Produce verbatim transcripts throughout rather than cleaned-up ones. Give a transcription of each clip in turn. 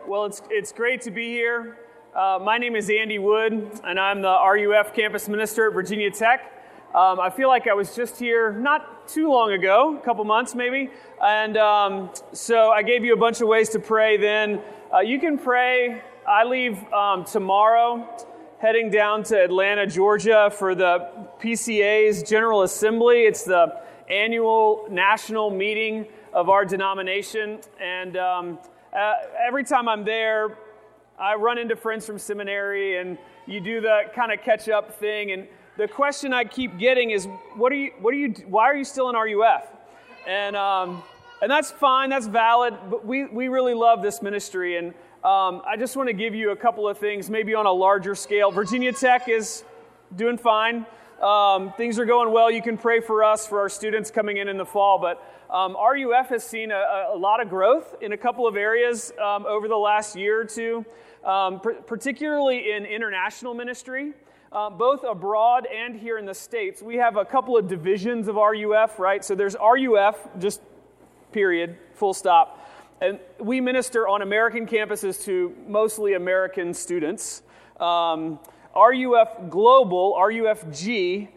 Well, it's it's great to be here. Uh, my name is Andy Wood, and I'm the R U F campus minister at Virginia Tech. Um, I feel like I was just here not too long ago, a couple months maybe, and um, so I gave you a bunch of ways to pray then. Uh, you can pray. I leave um, tomorrow, heading down to Atlanta, Georgia for the P C A's General Assembly. It's the annual national meeting of our denomination, and um, uh, every time I'm there, I run into friends from seminary, and you do the kind of catch-up thing, and the question I keep getting is, "What are you? What are you? Why are you still in R U F?" And um, and that's fine, that's valid, but we we really love this ministry, and um, I just want to give you a couple of things, maybe on a larger scale. Virginia Tech is doing fine. Um, things are going well. You can pray for us, for our students coming in in the fall, but um, R U F has seen a, a lot of growth in a couple of areas um, over the last year or two, um, pr- particularly in international ministry, uh, both abroad and here in the States. We have a couple of divisions of R U F, right? So there's R U F, just period, full stop. And we minister on American campuses to mostly American students. Um, R U F Global, R U F G,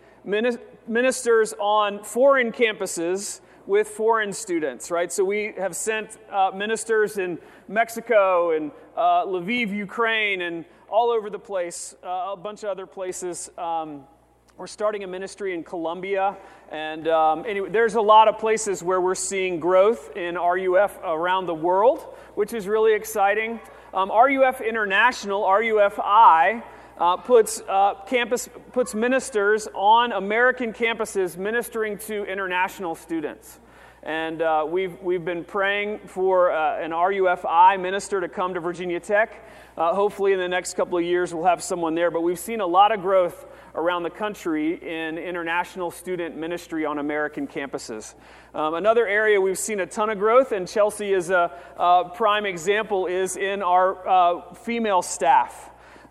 ministers on foreign campuses with foreign students, right? So we have sent uh, ministers in Mexico and uh, Lviv, Ukraine, and all over the place, uh, a bunch of other places. Um, we're starting a ministry in Colombia, and um, anyway, there's a lot of places where we're seeing growth in R U F around the world, which is really exciting. Um, R U F International, R U F I, Uh, puts uh, campus puts ministers on American campuses ministering to international students, and uh, we've we've been praying for uh, an R U F I minister to come to Virginia Tech. Uh, hopefully, in the next couple of years, we'll have someone there. But we've seen a lot of growth around the country in international student ministry on American campuses. Um, another area we've seen a ton of growth, and Chelsea is a, a prime example, is in our uh, female staff.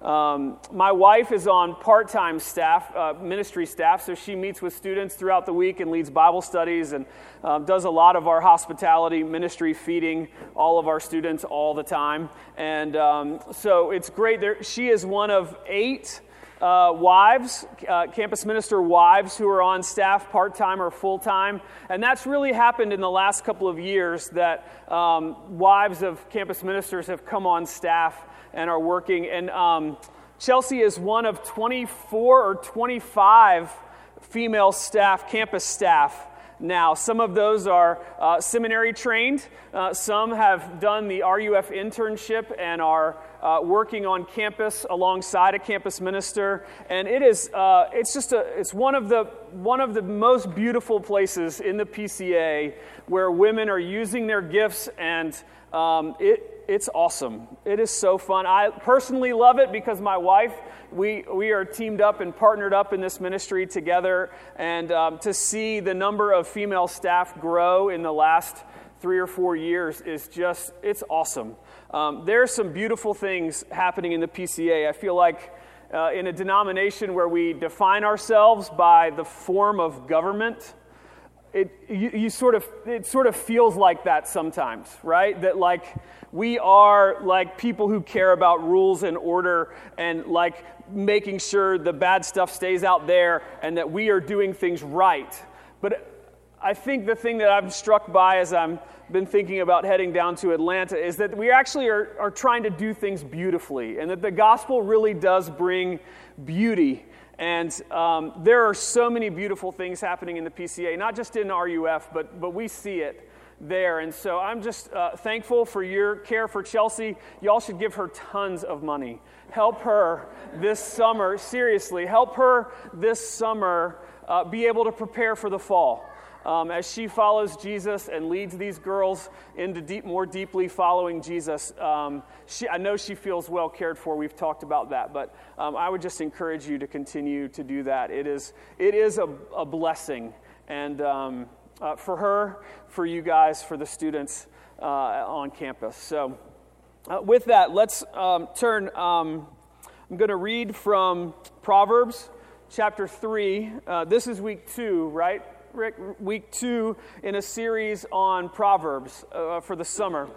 Um, my wife is on part-time staff, uh, ministry staff, so she meets with students throughout the week and leads Bible studies and uh, does a lot of our hospitality ministry, feeding all of our students all the time. And um, so it's great. There, she is one of eight uh, wives, uh, campus minister wives, who are on staff part-time or full-time. And that's really happened in the last couple of years, that um, wives of campus ministers have come on staff and are working. And um, Chelsea is one of twenty-four or twenty-five female staff, campus staff now. Some of those are uh, seminary trained. Uh, some have done the R U F internship and are uh, working on campus alongside a campus minister. And it is uh, it's just a it's one of the one of the most beautiful places in the P C A where women are using their gifts, and um, it. It's awesome. It is so fun. I personally love it because my wife, we we are teamed up and partnered up in this ministry together, and um, to see the number of female staff grow in the last three or four years is just, it's awesome. Um, there are some beautiful things happening in the P C A. I feel like uh, in a denomination where we define ourselves by the form of government, It you, you sort of it sort of feels like that sometimes, right? That like we are like people who care about rules and order and like making sure the bad stuff stays out there and that we are doing things right. But I think the thing that I'm struck by as I've been thinking about heading down to Atlanta is that we actually are, are trying to do things beautifully, and that the gospel really does bring beauty. And um, there are so many beautiful things happening in the P C A, not just in R U F, but but we see it there. And so I'm just uh, thankful for your care for Chelsea. Y'all should give her tons of money. Help her this summer, seriously, help her this summer uh, be able to prepare for the fall. Um, as she follows Jesus and leads these girls into deep, more deeply following Jesus, um, she, I know she feels well cared for. We've talked about that, but um, I would just encourage you to continue to do that. It is, it is a, a blessing, and um, uh, for her, for you guys, for the students uh, on campus. So, uh, with that, let's um, turn. Um, I'm going to read from Proverbs chapter three. Uh, this is week two, right? Rick, week two in a series on Proverbs uh, for the summer.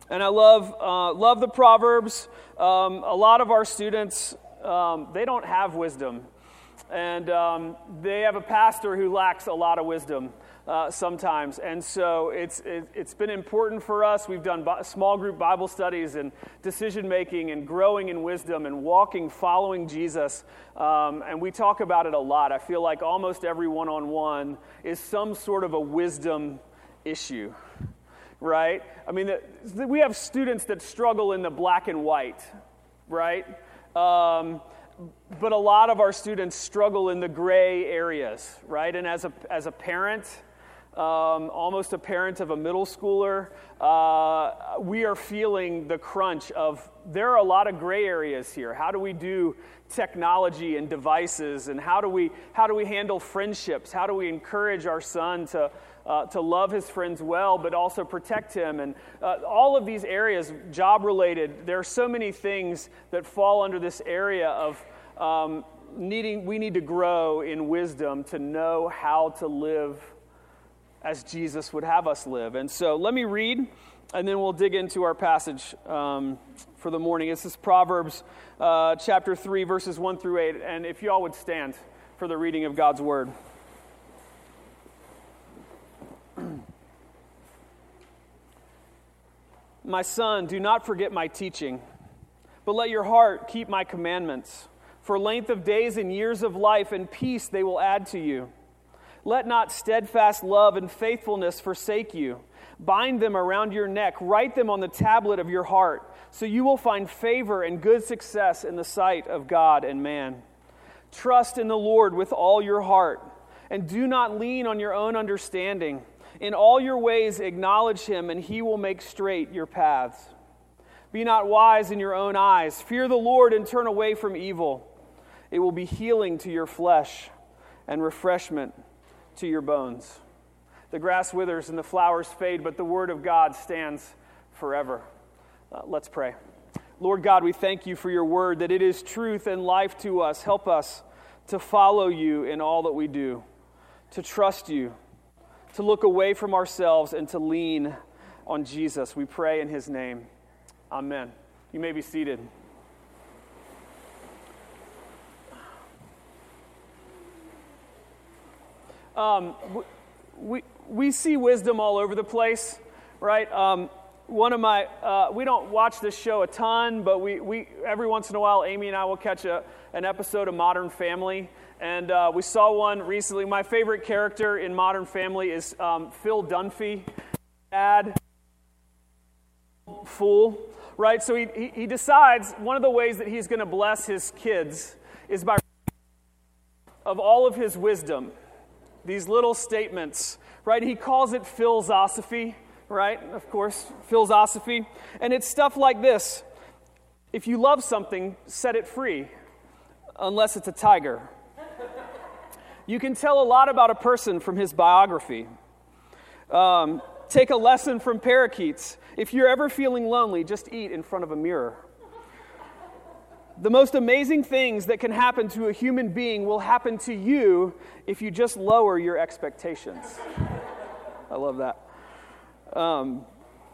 And I love uh, love the Proverbs. Um, a lot of our students, um, they don't have wisdom. And um, they have a pastor who lacks a lot of wisdom uh, sometimes. And so it's it, it's been important for us. We've done bi- small group Bible studies and decision making and growing in wisdom and walking, following Jesus. Um, and we talk about it a lot. I feel like almost every one-on-one is some sort of a wisdom issue, right? I mean, the, the, we have students that struggle in the black and white, right? Um But a lot of our students struggle in the gray areas, right? And as a as a parent, um, almost a parent of a middle schooler, uh, we are feeling the crunch of, there are a lot of gray areas here. How do we do technology and devices? And how do we how do we handle friendships? How do we encourage our son to uh, to love his friends well, but also protect him? And uh, all of these areas, job-related, there are so many things that fall under this area of um, needing. We need to grow in wisdom to know how to live as Jesus would have us live. And so let me read, and then we'll dig into our passage um, for the morning. This is Proverbs uh, chapter three, verses one through eight. And if you all would stand for the reading of God's word. My son, do not forget my teaching, but let your heart keep my commandments. For length of days and years of life and peace they will add to you. Let not steadfast love and faithfulness forsake you. Bind them around your neck, write them on the tablet of your heart, so you will find favor and good success in the sight of God and man. Trust in the Lord with all your heart, and do not lean on your own understanding. In all your ways acknowledge him, and he will make straight your paths. Be not wise in your own eyes. Fear the Lord and turn away from evil. It will be healing to your flesh and refreshment to your bones. The grass withers and the flowers fade, but the word of God stands forever. Uh, let's pray. Lord God, we thank you for your word, that it is truth and life to us. Help us to follow you in all that we do, to trust you, to look away from ourselves and to lean on Jesus. We pray in his name. Amen. You may be seated. Um, we we see wisdom all over the place, right? Um, one of my uh, we don't watch this show a ton, but we we every once in a while, Amy and I will catch a an episode of Modern Family, and uh, we saw one recently. My favorite character in Modern Family is um, Phil Dunphy, dad, fool, right? So he, he he decides one of the ways that he's going to bless his kids is by of all of his wisdom. These little statements, right? He calls it philosophy, right? Of course, philosophy. And it's stuff like this. If you love something, set it free, unless it's a tiger. You can tell a lot about a person from his biography. Um, take a lesson from parakeets. If you're ever feeling lonely, just eat in front of a mirror. The most amazing things that can happen to a human being will happen to you if you just lower your expectations. I love that. Um,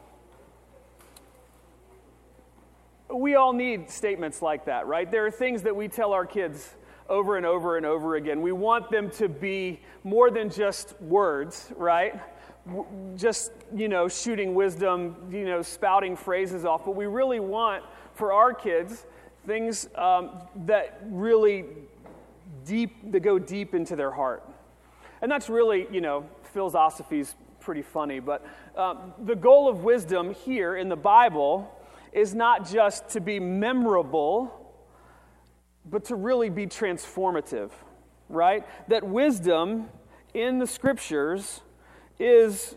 we all need statements like that, right? There are things that we tell our kids over and over and over again. We want them to be more than just words, right? Just, you know, shooting wisdom, you know, spouting phrases off. But we really want for our kids things um, that really deep, that go deep into their heart. And that's really, you know, philosophy's pretty funny, but um, the goal of wisdom here in the Bible is not just to be memorable, but to really be transformative, right? That wisdom in the scriptures is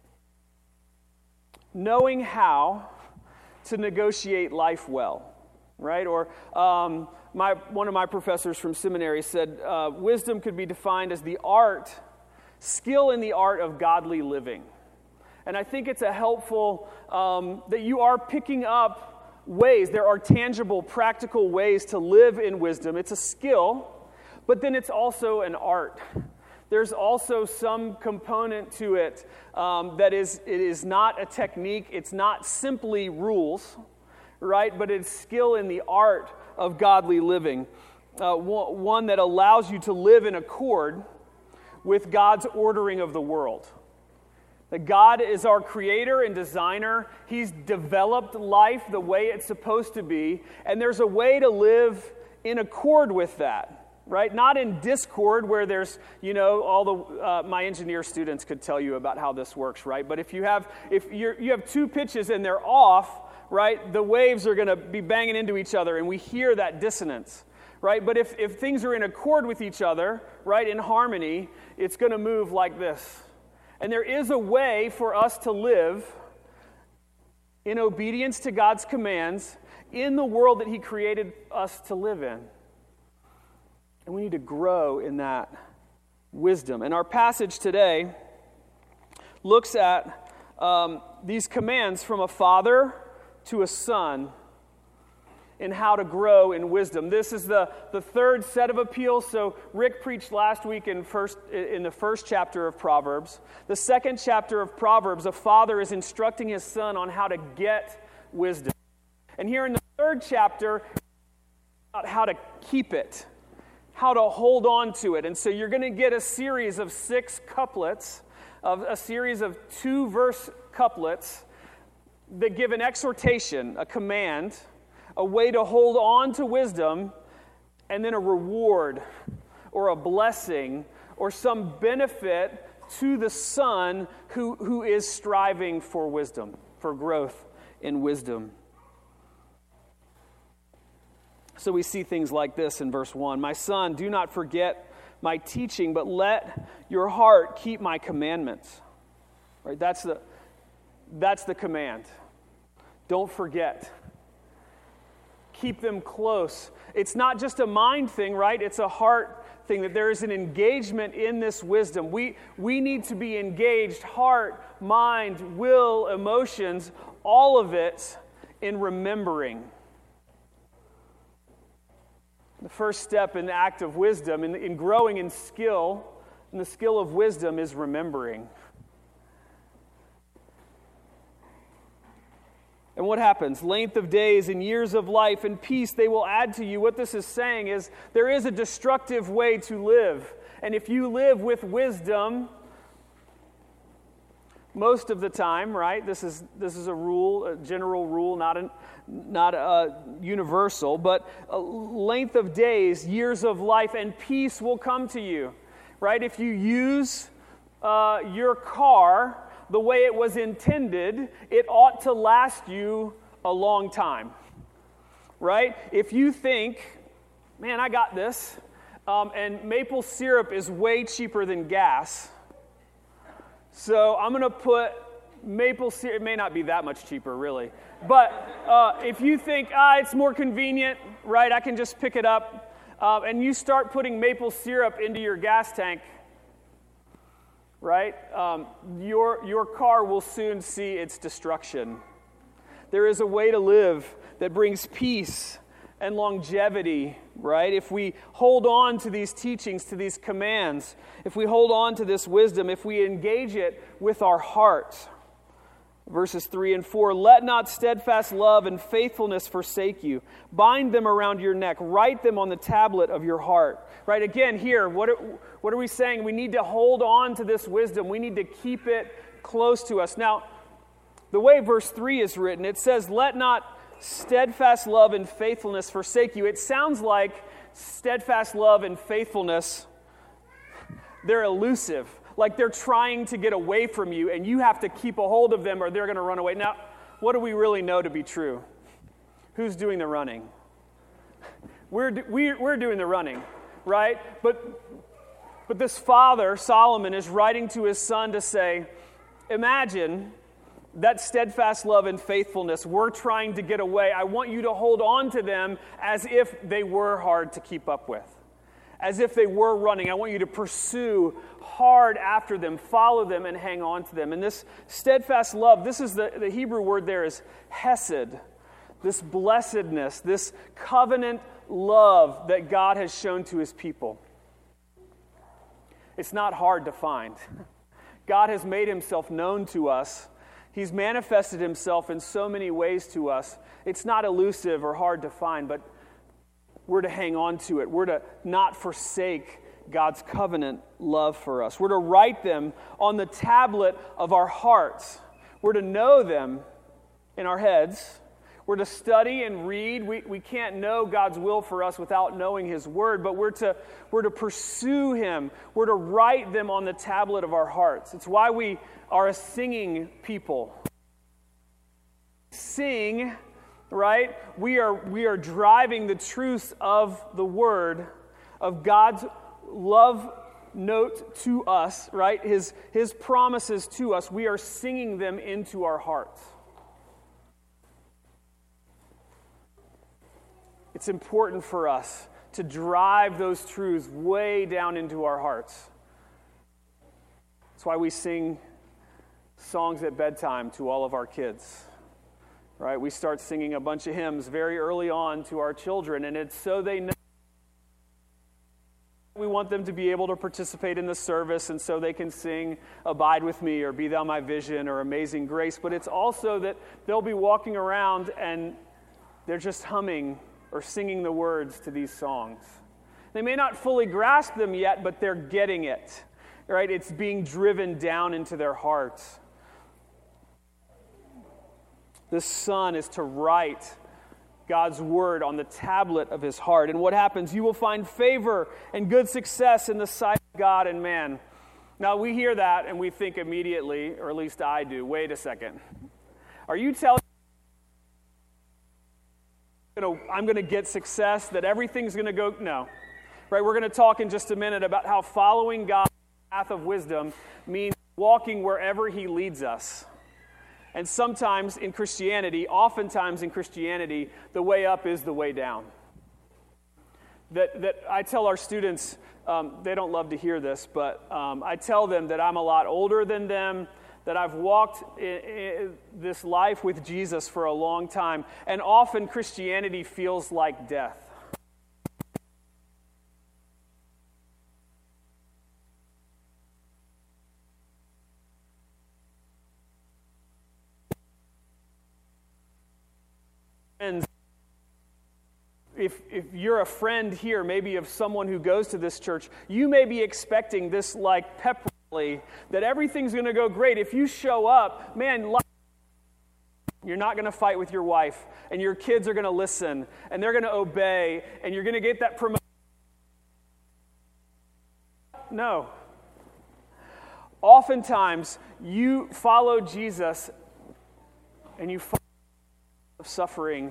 knowing how to negotiate life well. Right? Or um, my one of my professors from seminary said uh, wisdom could be defined as the art, skill in the art of godly living. And I think it's a helpful, um, that you are picking up ways, there are tangible, practical ways to live in wisdom. It's a skill, but then it's also an art. there's also some component to it um, that is, it is not a technique, it's not simply rules, right? But it's skill in the art of godly living. Uh, one that allows you to live in accord with God's ordering of the world. That God is our creator and designer. He's developed life the way it's supposed to be, and there's a way to live in accord with that, right? Not in discord where there's, you know, all the uh, my engineer students could tell you about how this works, right? But if you have if you're, you have two pitches and they're off, right, the waves are going to be banging into each other, and we hear that dissonance, right? But if if things are in accord with each other, right, in harmony, it's going to move like this. And there is a way for us to live in obedience to God's commands in the world that He created us to live in. And we need to grow in that wisdom. And our passage today looks at um, these commands from a father to a son in how to grow in wisdom. This is the, the third set of appeals. So Rick preached last week in first in the first chapter of Proverbs. The second chapter of Proverbs, a father is instructing his son on how to get wisdom. And here in the third chapter, about how to keep it, how to hold on to it. And so you're going to get a series of six couplets, of a series of two verse couplets that give an exhortation, a command, a way to hold on to wisdom, and then a reward or a blessing or some benefit to the son who, who is striving for wisdom, for growth in wisdom. So we see things like this in verse one. My son, do not forget my teaching, but let your heart keep my commandments. Right? That's the, that's the command. Don't forget. Keep them close. It's not just a mind thing, right? It's a heart thing, that there is an engagement in this wisdom. We, we need to be engaged, heart, mind, will, emotions, all of it in remembering. The first step in the act of wisdom, in, in growing in skill, in the skill of wisdom, is remembering. And what happens? Length of days and years of life and peace they will add to you. What this is saying is there is a destructive way to live. And if you live with wisdom, most of the time, right? This is this is a rule, a general rule, not an, not a universal, but a length of days, years of life, and peace will come to you, right? If you use uh, your car the way it was intended, it ought to last you a long time, right? If you think, man, I got this, um, and maple syrup is way cheaper than gas, so I'm going to put maple syrup, it may not be that much cheaper, really, but uh, if you think, ah, it's more convenient, right, I can just pick it up, uh, and you start putting maple syrup into your gas tank, right? Um, your, your car will soon see its destruction. There is a way to live that brings peace and longevity, right? If we hold on to these teachings, to these commands, if we hold on to this wisdom, if we engage it with our heart. Verses three and four, let not steadfast love and faithfulness forsake you. Bind them around your neck. Write them on the tablet of your heart. Right, again, here, what are, what are we saying? We need to hold on to this wisdom. We need to keep it close to us. Now, the way verse three is written, it says, let not steadfast love and faithfulness forsake you. It sounds like steadfast love and faithfulness, they're elusive. Like they're trying to get away from you, and you have to keep a hold of them or they're going to run away. Now, what do we really know to be true? Who's doing the running? We're, we're, we're doing the running, right? But, but this father, Solomon, is writing to his son to say, imagine that steadfast love and faithfulness, we're trying to get away. I want you to hold on to them as if they were hard to keep up with. As if they were running. I want you to pursue hard after them, follow them, and hang on to them. And this steadfast love, this is the, the Hebrew word there is hesed, this blessedness, this covenant love that God has shown to his people. It's not hard to find. God has made himself known to us. He's manifested himself in so many ways to us. It's not elusive or hard to find, but we're to hang on to it. We're to not forsake God's covenant love for us. We're to write them on the tablet of our hearts. We're to know them in our heads. We're to study and read. We, we can't know God's will for us without knowing his word, but we're to, we're to pursue him. We're to write them on the tablet of our hearts. It's why we are a singing people. Sing, right? We are, we are driving the truth of the word, of God's love note to us, right? His, his promises to us. We are singing them into our hearts. It's important for us to drive those truths way down into our hearts. That's why we sing songs at bedtime to all of our kids, right? We start singing a bunch of hymns very early on to our children, and it's so they know. We want them to be able to participate in the service, and so they can sing Abide With Me or Be Thou My Vision or Amazing Grace, but it's also that they'll be walking around and they're just humming or singing the words to these songs. They may not fully grasp them yet, but they're getting it, right? It's being driven down into their hearts. The son is to write God's word on the tablet of his heart. And what happens? You will find favor and good success in the sight of God and man. Now, we hear that and we think immediately, or at least I do, wait a second. Are you telling me I'm going to get success, that everything's going to go? No. Right? We're going to talk in just a minute about how following God's path of wisdom means walking wherever he leads us. And sometimes in Christianity, oftentimes in Christianity, the way up is the way down. That that I tell our students, um, they don't love to hear this, but um, I tell them that I'm a lot older than them, that I've walked in, in this life with Jesus for a long time, and often Christianity feels like death. If, if you're a friend here, maybe of someone who goes to this church, you may be expecting this like pep rally, that everything's going to go great. If you show up, man, you're not going to fight with your wife, and your kids are going to listen, and they're going to obey, and you're going to get that promotion. No. Oftentimes, you follow Jesus, and you follow suffering,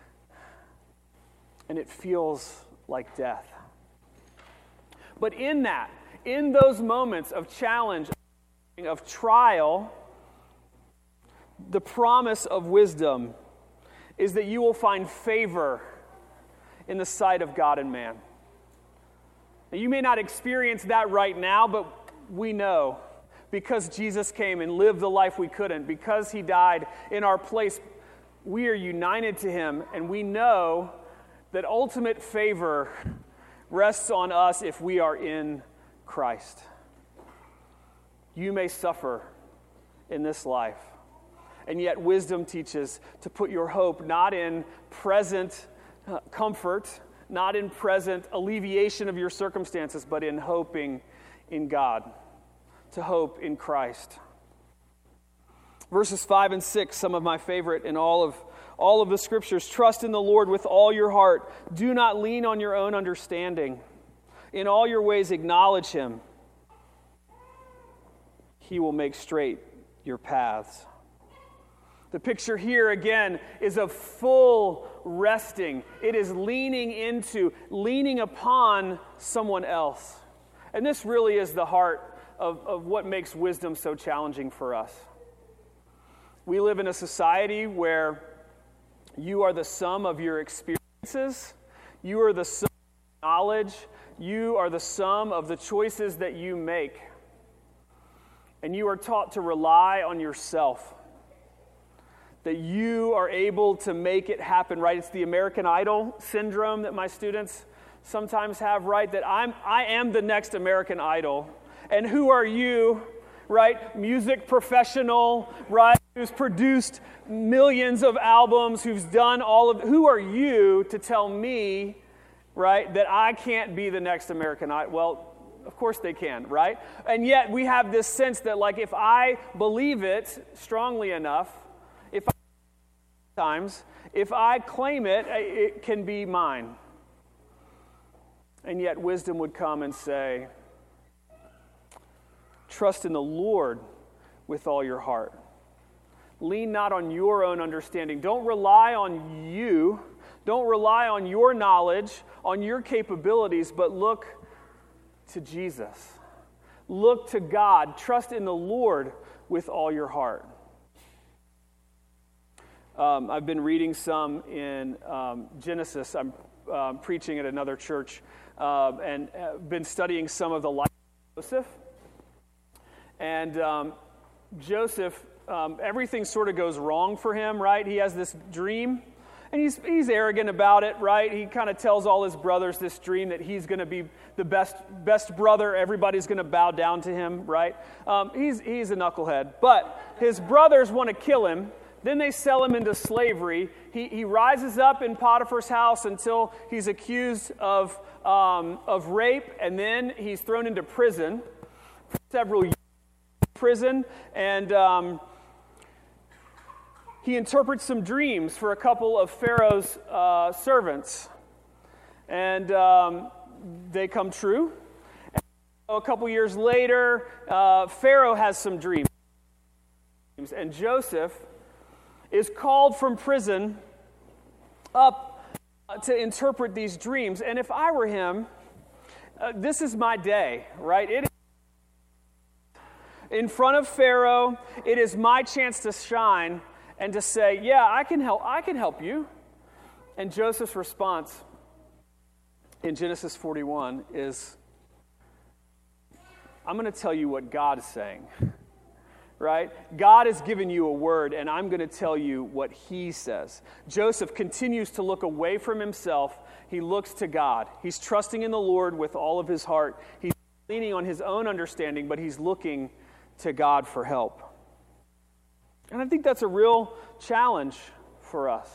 and it feels like death. But in that, in those moments of challenge, of trial, the promise of wisdom is that you will find favor in the sight of God and man. Now, you may not experience that right now, but we know because Jesus came and lived the life we couldn't, because he died in our place, we are united to him, and we know that ultimate favor rests on us if we are in Christ. You may suffer in this life, and yet wisdom teaches to put your hope not in present uh, comfort, not in present alleviation of your circumstances, but in hoping in God, to hope in Christ. Verses five and six, some of my favorite in all of all of the scriptures. Trust in the Lord with all your heart. Do not lean on your own understanding. In all your ways acknowledge him. He will make straight your paths. The picture here again is of full resting. It is leaning into, leaning upon someone else. And this really is the heart of, of what makes wisdom so challenging for us. We live in a society where you are the sum of your experiences. You are the sum of knowledge. You are the sum of the choices that you make. And you are taught to rely on yourself. That you are able to make it happen, right? It's the American Idol syndrome that my students sometimes have, right? That I'm, I am the next American Idol. And who are you, right? Music professional, right? Who's produced millions of albums, who's done all of, who are you to tell me, right, that I can't be the next American Idol? Well, of course they can, right? And yet we have this sense that, like, if I believe it strongly enough, if I, times, if I claim it, it can be mine. And yet wisdom would come and say, trust in the Lord with all your heart. Lean not on your own understanding. Don't rely on you. Don't rely on your knowledge, on your capabilities, but look to Jesus. Look to God. Trust in the Lord with all your heart. Um, I've been reading some in um, Genesis. I'm uh, preaching at another church uh, and uh, been studying some of the life of Joseph. And um, Joseph, um, everything sort of goes wrong for him, right? He has this dream. And he's he's arrogant about it, right? He kind of tells all his brothers this dream that he's going to be the best best brother. Everybody's going to bow down to him, right? Um, he's he's a knucklehead. But his brothers want to kill him. Then they sell him into slavery. He he rises up in Potiphar's house until he's accused of um, of rape, and then he's thrown into prison for several years. Prison and. Um, He interprets some dreams for a couple of Pharaoh's uh, servants, and um, they come true. And a couple years later, uh, Pharaoh has some dreams, and Joseph is called from prison up to interpret these dreams. And if I were him, uh, this is my day, right? It is in front of Pharaoh. It is my chance to shine. And to say, yeah, I can help, I can help you. And Joseph's response in Genesis forty-one is, I'm going to tell you what God is saying, right? God has given you a word, and I'm going to tell you what he says. Joseph continues to look away from himself. He looks to God. He's trusting in the Lord with all of his heart. He's leaning on his own understanding, but he's looking to God for help. And I think that's a real challenge for us.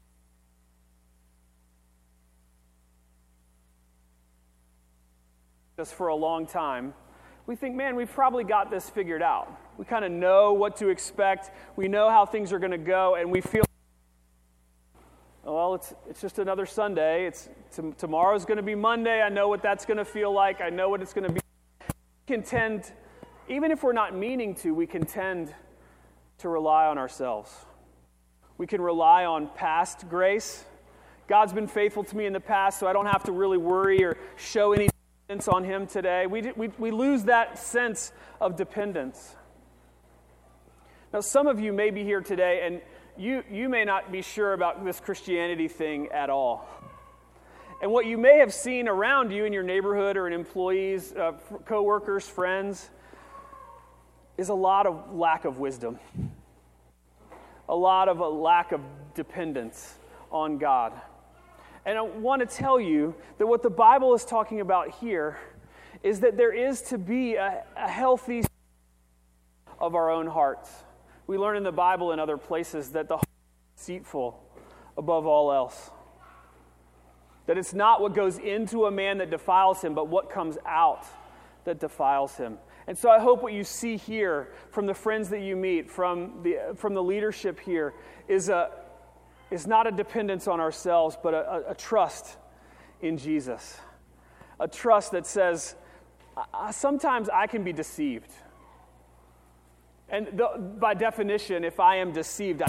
Just for a long time, we think, man, we've probably got this figured out. We kind of know what to expect. We know how things are going to go, and we feel, well, it's it's just another Sunday. It's t- tomorrow's going to be Monday. I know what that's going to feel like. I know what it's going to be. We can tend, even if we're not meaning to, we can tend to rely on ourselves. We can rely on past grace. God's been faithful to me in the past, so I don't have to really worry or show any dependence on him today. We, we, we lose that sense of dependence. Now, some of you may be here today, and you, you may not be sure about this Christianity thing at all. And what you may have seen around you in your neighborhood or in employees, uh, co-workers, friends, is a lot of lack of wisdom, a lot of a lack of dependence on God. And I want to tell you that what the Bible is talking about here is that there is to be a, a healthy of our own hearts. We learn in the Bible and other places that the heart is deceitful above all else. That it's not what goes into a man that defiles him, but what comes out that defiles him. And so I hope what you see here from the friends that you meet, from the from the leadership here, is a is not a dependence on ourselves, but a, a, a trust in Jesus. A trust that says, I, sometimes I can be deceived. And the, by definition, if I am deceived, I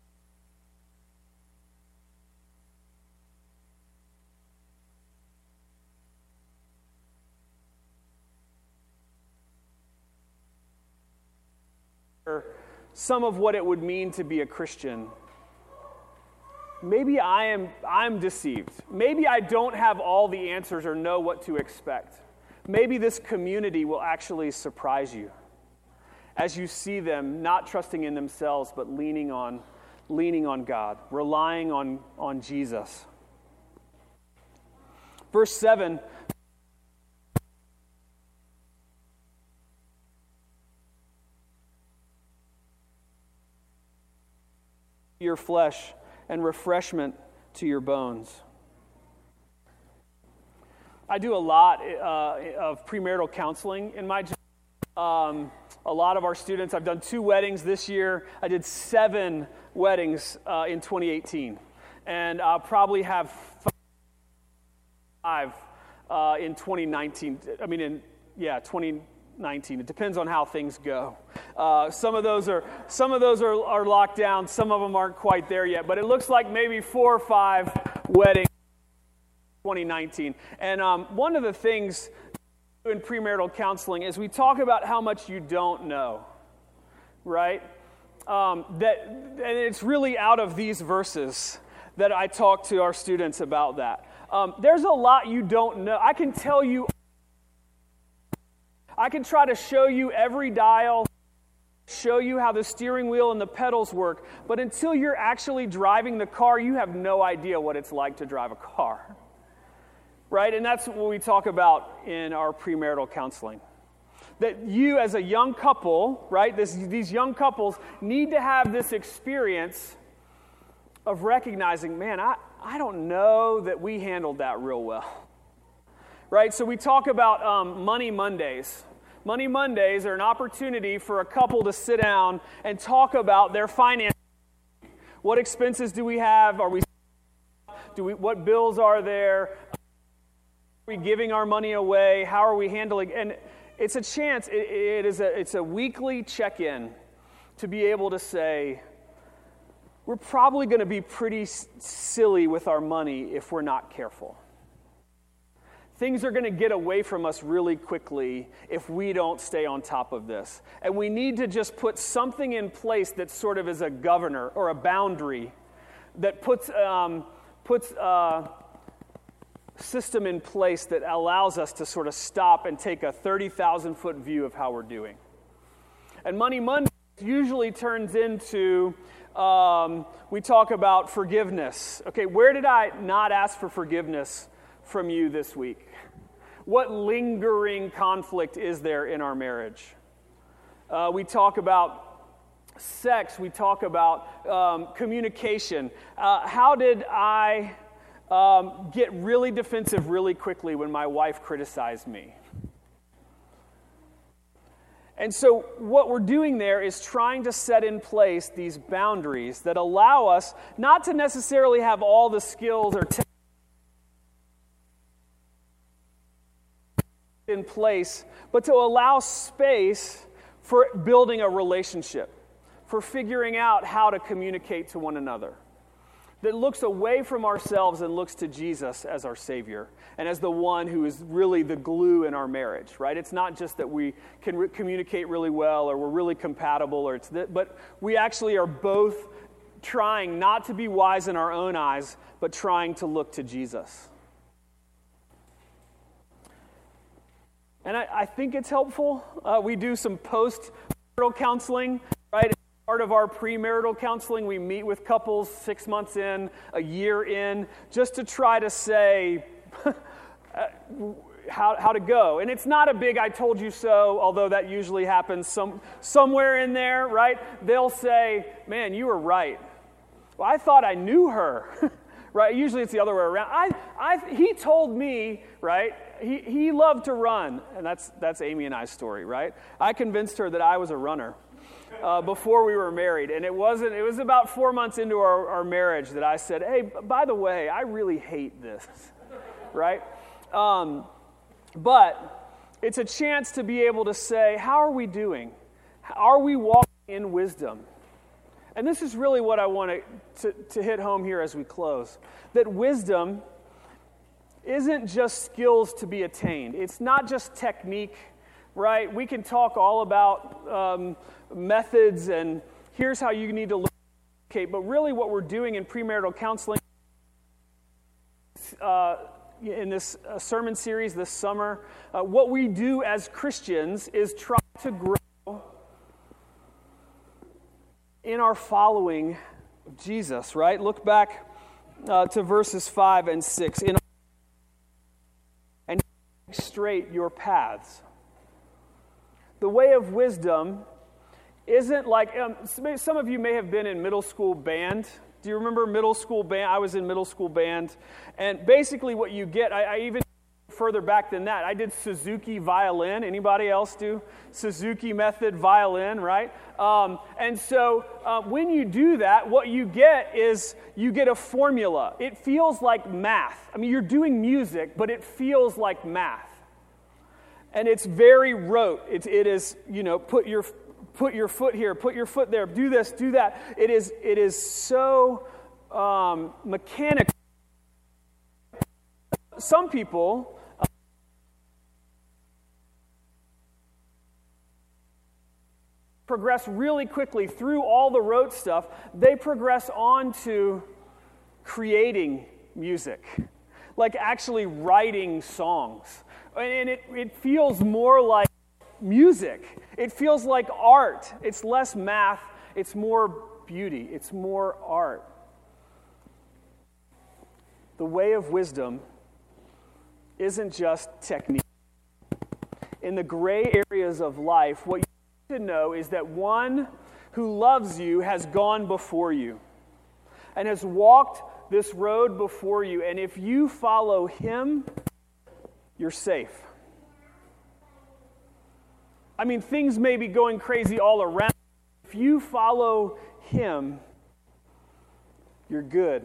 some of what it would mean to be a Christian. Maybe I am I'm deceived. Maybe I don't have all the answers or know what to expect. Maybe this community will actually surprise you as you see them not trusting in themselves, but leaning on leaning on God, relying on, on Jesus. Verse seven, your flesh and refreshment to your bones. I do a lot uh, of premarital counseling in my job. Um, a lot of our students, I've done two weddings this year. I did seven weddings uh, in twenty eighteen. And I'll probably have five uh, in twenty nineteen. I mean, in, yeah, twenty nineteen. It depends on how things go. Uh, some of those are some of those are, are locked down. Some of them aren't quite there yet. But it looks like maybe four or five weddings in twenty nineteen. And um, one of the things in premarital counseling is we talk about how much you don't know, right? Um, that and it's really out of these verses that I talk to our students about that. Um, there's a lot you don't know. I can tell you, I can try to show you every dial, show you how the steering wheel and the pedals work, but until you're actually driving the car, you have no idea what it's like to drive a car. Right? And that's what we talk about in our premarital counseling. That you as a young couple, right, this, these young couples need to have this experience of recognizing, man, I, I don't know that we handled that real well. Right? So we talk about um, Money Mondays. Money Mondays are an opportunity for a couple to sit down and talk about their finances. What expenses do we have? Are we, do we what bills are there? Are we giving our money away? How are we handling? And it's a chance, it, it is a, it's a weekly check-in to be able to say, we're probably going to be pretty s- silly with our money if we're not careful. Things are going to get away from us really quickly if we don't stay on top of this. And we need to just put something in place that sort of is a governor or a boundary that puts um, puts uh, system in place that allows us to sort of stop and take a thirty thousand foot view of how we're doing. And Money Monday usually turns into, um, we talk about forgiveness. Okay, where did I not ask for forgiveness from you this week? What lingering conflict is there in our marriage? Uh, we talk about sex. We talk about um, communication. Uh, how did I um, get really defensive really quickly when my wife criticized me? And so what we're doing there is trying to set in place these boundaries that allow us not to necessarily have all the skills or techniques in place, but to allow space for building a relationship, for figuring out how to communicate to one another, that looks away from ourselves and looks to Jesus as our Savior and as the one who is really the glue in our marriage, right? It's not just that we can re- communicate really well or we're really compatible, or it's that, but we actually are both trying not to be wise in our own eyes, but trying to look to Jesus. And I, I think it's helpful. Uh, we do some post-marital counseling, right? As part of our premarital counseling, we meet with couples six months in, a year in, just to try to say uh, how, how to go. And it's not a big I told you so, although that usually happens some, somewhere in there, right? They'll say, man, you were right. Well, I thought I knew her. Right? Usually it's the other way around. I, I, he told me, right? He, he loved to run, and that's that's Amy and I's story, right? I convinced her that I was a runner uh, before we were married, and it wasn't. It was about four months into our, our marriage that I said, "Hey, by the way, I really hate this," right? Um, but it's a chance to be able to say, "How are we doing? Are we walking in wisdom?" And this is really what I want to, to hit home here as we close. That wisdom isn't just skills to be attained. It's not just technique, right? We can talk all about um, methods and here's how you need to look. Okay, but really what we're doing in premarital counseling uh, in this uh, sermon series this summer, uh, what we do as Christians is try to grow in our following of Jesus, right? Look back uh, to verses five and six. In and make straight your paths. The way of wisdom isn't like, um, some of you may have been in middle school band. Do you remember middle school band? I was in middle school band. And basically what you get, I, I even further back than that, I did Suzuki violin. Anybody else do Suzuki method violin, right? Um, and so uh, when you do that, what you get is you get a formula. It feels like math. I mean, you're doing music, but it feels like math. And it's very rote. It, it is, you know, put your put your foot here, put your foot there, do this, do that. It is it is so um, mechanical. Some people uh, progress really quickly through all the rote stuff. They progress on to creating music, like actually writing songs. And it, it feels more like music. It feels like art. It's less math. It's more beauty. It's more art. The way of wisdom isn't just technique. In the gray areas of life, what you need to know is that one who loves you has gone before you and has walked this road before you. And if you follow him, you're safe. I mean, things may be going crazy all around. If you follow him, you're good.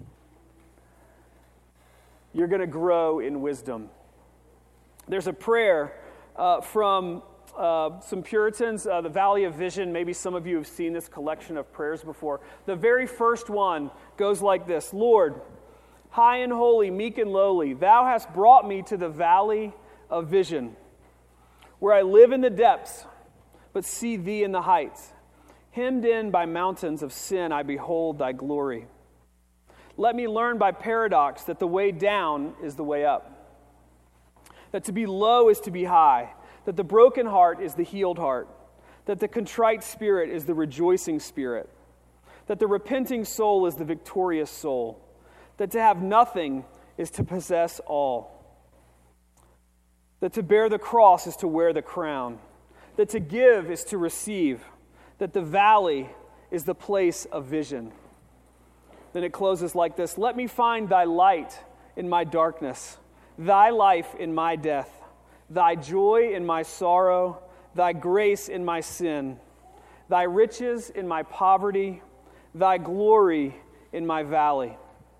You're going to grow in wisdom. There's a prayer uh, from uh, some Puritans, uh, the Valley of Vision. Maybe some of you have seen this collection of prayers before. The very first one goes like this: Lord, high and holy, meek and lowly, thou hast brought me to the valley of vision, where I live in the depths, but see thee in the heights. Hemmed in by mountains of sin, I behold thy glory. Let me learn by paradox that the way down is the way up, that to be low is to be high, that the broken heart is the healed heart, that the contrite spirit is the rejoicing spirit, that the repenting soul is the victorious soul, that to have nothing is to possess all, that to bear the cross is to wear the crown, that to give is to receive, that the valley is the place of vision. Then it closes like this: let me find thy light in my darkness, thy life in my death, thy joy in my sorrow, thy grace in my sin, thy riches in my poverty, thy glory in my valley.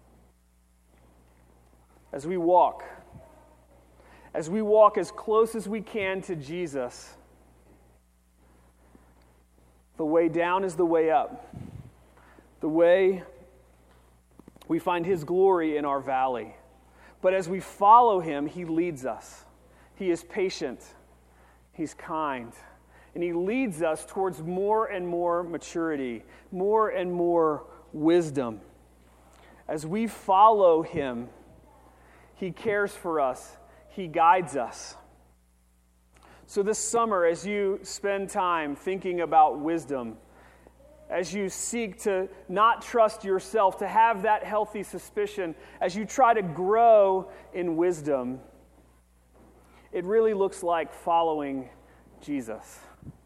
As we walk, as we walk as close as we can to Jesus, the way down is the way up. The way we find his glory in our valley. But as we follow him, he leads us. He is patient. He's kind. And he leads us towards more and more maturity, more and more wisdom. As we follow him, he cares for us. He guides us. So this summer, as you spend time thinking about wisdom, as you seek to not trust yourself, to have that healthy suspicion, as you try to grow in wisdom, it really looks like following Jesus.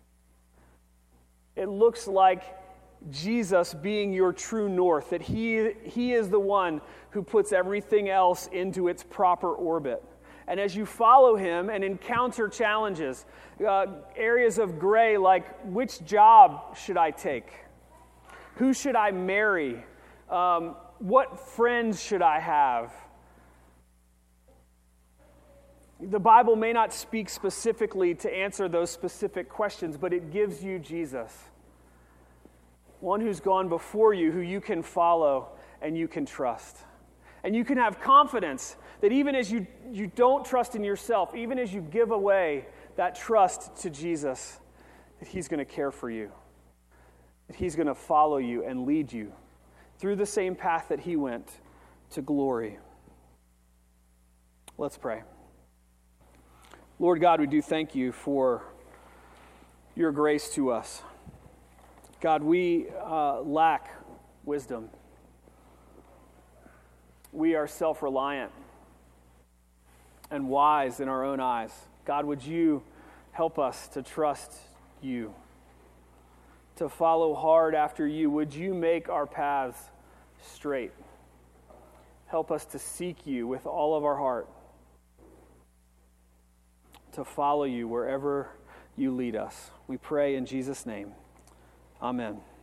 It looks like Jesus being your true north, that he, he is the one who puts everything else into its proper orbit. And as you follow him and encounter challenges, uh, areas of gray like, which job should I take? Who should I marry? Um, what friends should I have? The Bible may not speak specifically to answer those specific questions, but it gives you Jesus. One who's gone before you, who you can follow and you can trust. And you can have confidence that even as you, you don't trust in yourself, even as you give away that trust to Jesus, that he's going to care for you. That he's going to follow you and lead you through the same path that he went to glory. Let's pray. Lord God, we do thank you for your grace to us. God, we uh, lack wisdom. We are self-reliant and wise in our own eyes. God, would you help us to trust you? to follow hard after you. Would you make our paths straight? Help us to seek you with all of our heart, to follow you wherever you lead us. We pray in Jesus' name. Amen.